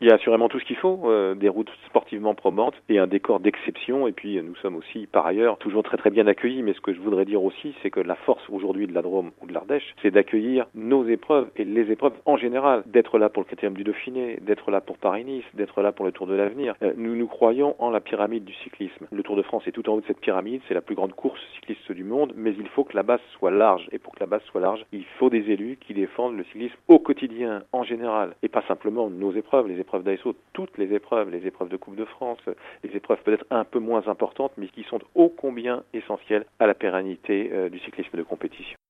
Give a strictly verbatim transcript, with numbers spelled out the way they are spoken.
Il y a assurément tout ce qu'il faut, euh, des routes sportivement probantes et un décor d'exception. Et puis nous sommes aussi, par ailleurs, toujours très très bien accueillis. Mais ce que je voudrais dire aussi, c'est que la force aujourd'hui de la Drôme ou de l'Ardèche, c'est d'accueillir nos épreuves et les épreuves en général, d'être là pour le Critérium du Dauphiné, d'être là pour Paris-Nice, d'être là pour le Tour de l'Avenir. Euh, nous nous croyons en la pyramide du cyclisme. Le Tour de France est tout en haut de cette pyramide, c'est la plus grande course cycliste du monde, mais il faut que la base soit large. Et pour que la base soit large, il faut des élus qui défendent le cyclisme au quotidien, en général, et pas simplement nos épreuves, les épreuves d'A S O, toutes les épreuves, les épreuves de Coupe de France, les épreuves peut-être un peu moins importantes, mais qui sont ô combien essentielles à la pérennité euh, du cyclisme de compétition.